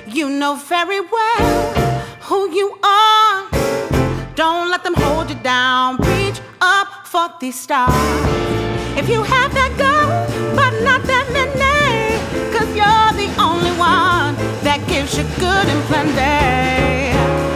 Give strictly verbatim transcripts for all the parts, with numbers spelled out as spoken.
You know very well who you are. Don't let them hold you down. Reach up for these stars. If you have that goal, but not that many, cause you're the only one that gives you good and plenty.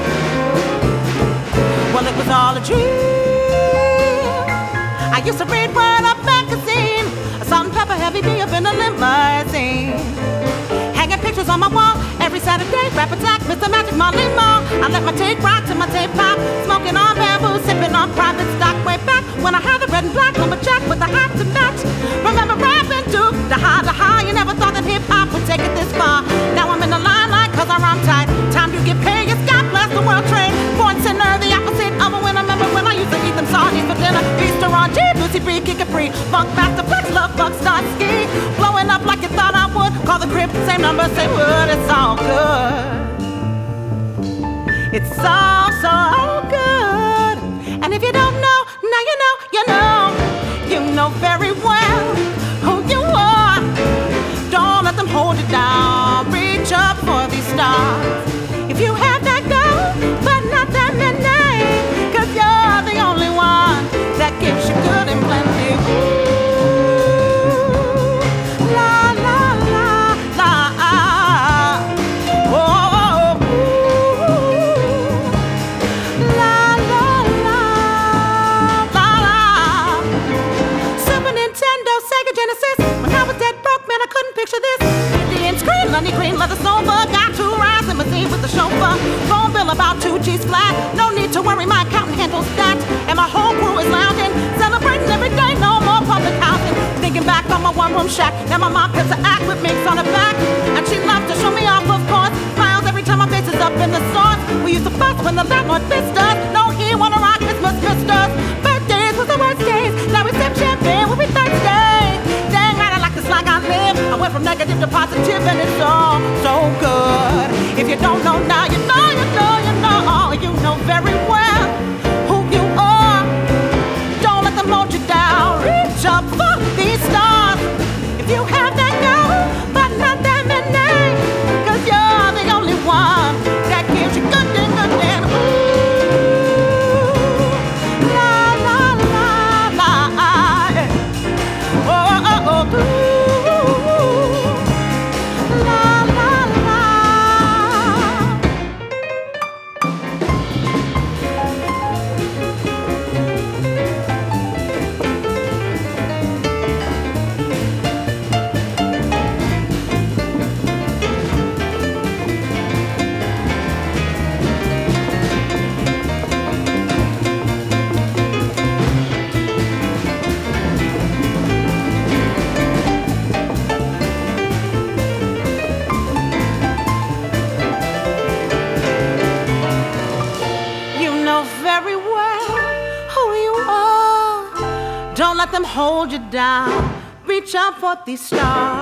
Well, it was all a dream. I used to read Word Up magazine, Salt and Pepper, Heavy D up in a limousine, hanging pictures on my wall every Saturday. Rap Attack, Mister Magic, Molly Mall. I let my tape rock to my tape pop, smoking on bamboo, sipping on private stock way back when I had the red and black lumberjack with the hat to match. Remember rapping to the high, the high. You never thought that hip hop would take it this far. Now I'm in the limelight cause I rhyme tight. Time to get paid, it's God bless the world trade. Born sinner, the opposite of a winner. Remember when I used to eat them sardines for dinner? Easter on G, Lucy Free, Kick It Free, Funk Master Flex, Love Bug, Start Ski. Blowing up like you thought I would. Call the crib, same number, same word, it's all good. It's all so good. And if you don't know, now you know, you know. You know very well who you are. Don't let them hold you down. Reach up for these stars. If you have that goal, but not that many, cause you're the only one that gives you good and plenty. Ooh, la la la la. Oh, ooh, la la la la la. Super Nintendo, Sega Genesis. When I was dead broke, man, I couldn't picture this. Indian screen, Lundy green, leather sofa. Got two rides, limousine with the chauffeur. Phone bill about two G's flat. No need to worry, my accountant handles that. And my whole crew is lounging, celebrating every day. No more public housing. Thinking back on my one-room shack. Now my mom pips an act with minks on her back, and she loves to show me off, of course. Smiles every time my face is up in the sauce. We used to fuss when the landlord missed us. No, he wanna rock Christmas, missed us. Birthdays was the worst days. Now we sip champagne when we Thursday. Dang right, I like this like I live. I went from negative to positive, and it's all so good. If you don't know now, you know, you know, you know. You know very well who you are. Don't let them hold you down. Reach up for these stars. If you have that goal, but not that many, cause you're the only one that gives you good and good and ooh, la la la la. Oh, oh, oh, ooh, la la la. You know very well who you are. Don't let them hold you down. Reach out for these stars.